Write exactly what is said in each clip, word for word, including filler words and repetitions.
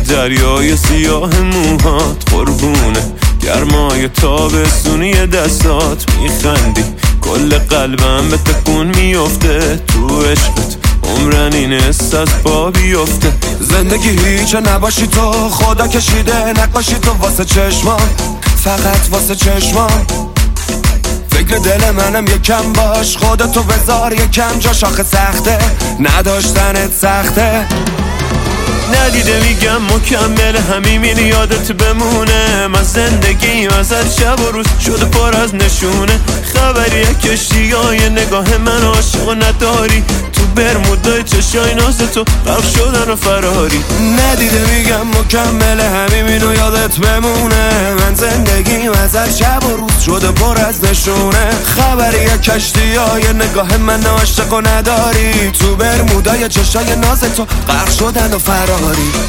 دریای سیاه موهات قربونه گرمای تابستونی دستات میخندی کل قلبم به تکون میفته تو عشقت عمرن این است از پا بیفته زندگی هیچ نباشی تو خدا کشیده نقاشی تو واسه چشمام فقط واسه چشمام فکر دل منم یکم باش خودتو بذار یکم جا شاخه سخته نداشتنت سخته ندیده میگم مکمل همین یادت بمونه من زندگیم ازت شب و روز شده پر از نشونه خبری کشتی های نگاه من عاشق نداری تو برمودای چشای ناز تو غرق شدن و فراری ندیده میگم مکمل همین یادت بمونه من زندگیم ازت شب و روز شده پر از نشونه خبری کشتی های نگاه من عاشق نداری تو برمودای چشای ناز تو غرق شدن و فراری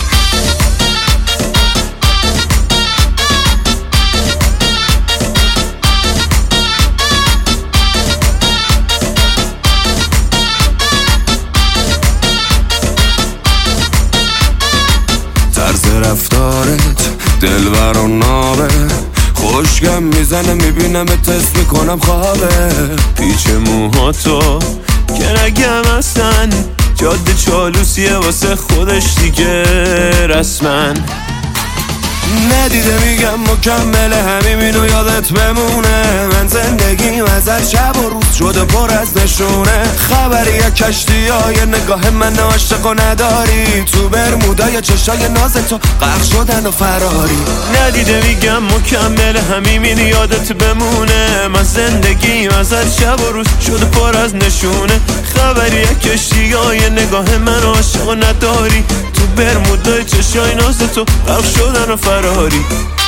طرز رفتارت دلبر و نابه خوشگم میزنه میبینم تست میکنم خوابه پیچ موهاتو که نگم اصلا جاده چالوسیه واسه خودش دیگه رسمن ندیده میگم مکمل همینو یادت بمونه من زندگیم ازت شب و روز شده پر از نشونه خبری کشتی های نگاه من عاشق و نداری تو برمودای چشای ناز تو غرق شدن و فراری ندیده میگم مکمل همین یادت بمونه من زندگیم ازت شب و روز شده پر از نشونه خبری کشتی های نگاه من عاشق و نداری تو برمودای چشای ناز تو غرق شدن و فراری